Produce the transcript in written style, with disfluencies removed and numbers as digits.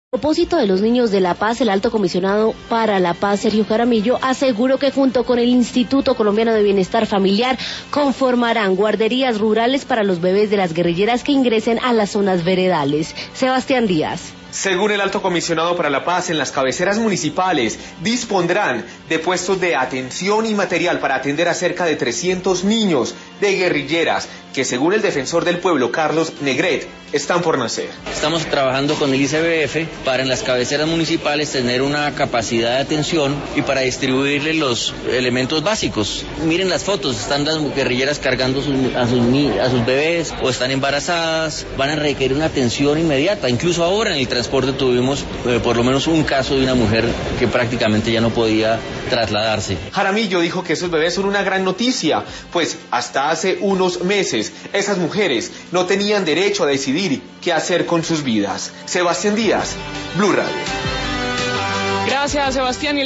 A propósito de los niños de La Paz, el Alto Comisionado para la Paz, Sergio Jaramillo, aseguró que junto con el Instituto Colombiano de Bienestar Familiar conformarán guarderías rurales para los bebés de las guerrilleras que ingresen a las zonas veredales. Sebastián Díaz. Según el Alto Comisionado para la Paz, en las cabeceras municipales dispondrán de puestos de atención y material para atender a cerca de 300 niños de guerrilleras que, según el defensor del pueblo, Carlos Negret, están por nacer. Estamos trabajando con el ICBF para en las cabeceras municipales tener una capacidad de atención y para distribuirle los elementos básicos. Miren las fotos, están las guerrilleras cargando a sus bebés o están embarazadas, van a requerir una atención inmediata. Incluso ahora en el transporte tuvimos por lo menos un caso de una mujer que prácticamente ya no podía trasladarse. Jaramillo dijo que esos bebés son una gran noticia, pues hasta hace unos meses esas mujeres no tenían derecho a decidir qué hacer con sus vidas. Sebastián Díaz, Blue Radio. Gracias, Sebastián.